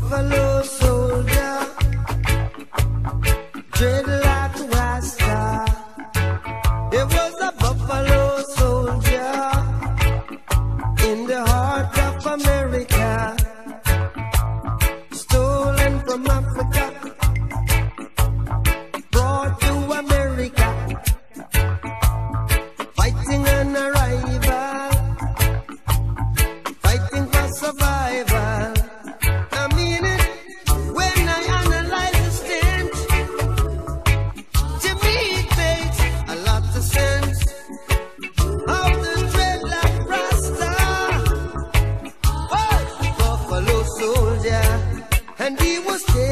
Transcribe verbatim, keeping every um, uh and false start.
buffalo soldier, dreadlock rasta. It was a buffalo soldier in the heart of America, stolen from Africa, brought to America, fighting an arrival, fighting for survival. I mean it when I analyze the stench. To me it makes a lot of sense. How the dreadlock rasta, oh, buffalo soldier, and he was dead.